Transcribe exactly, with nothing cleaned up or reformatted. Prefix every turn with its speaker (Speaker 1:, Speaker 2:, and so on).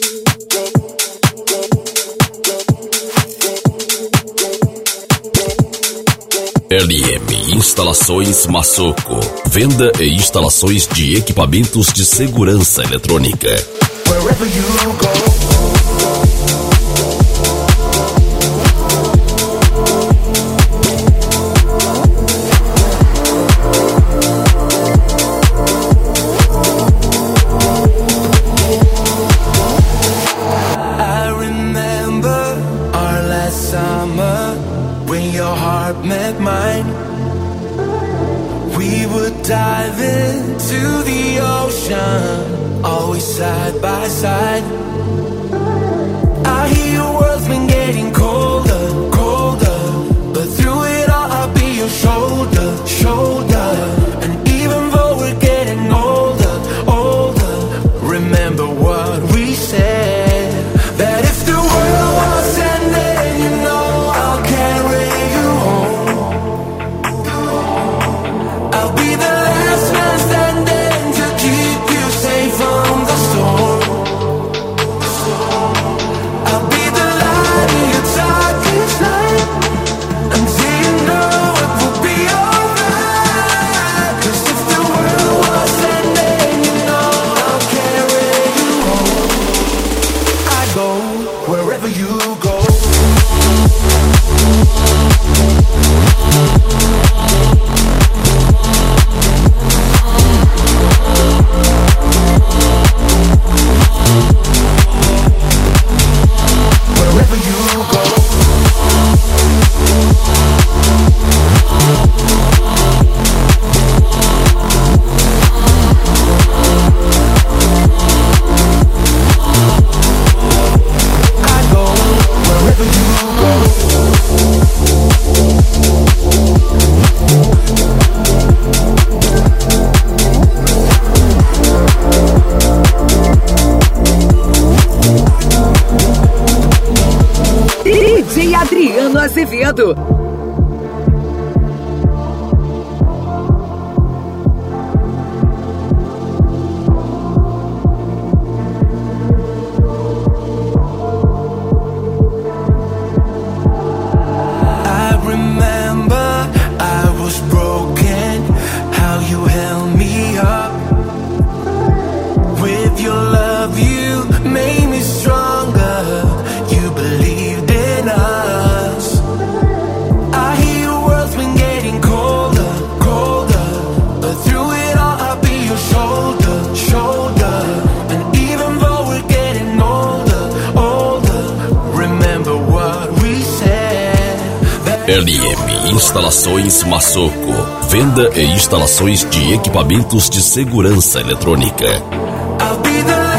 Speaker 1: L M Instalações Massoco. Venda e instalações de equipamentos de segurança eletrônica.
Speaker 2: Wherever you go.
Speaker 3: Met mine, we would dive into the ocean, always side by side. I hear your world's been getting colder, colder, but through it all I'll be your shoulder, shoulder. And even though we're getting older, older, remember what we said, that if the world was ending, you know I'll carry you home.
Speaker 4: D J Adriano Azevedo.
Speaker 1: L M Instalações Massoco. Venda e instalações de equipamentos de segurança eletrônica.
Speaker 3: I'll be the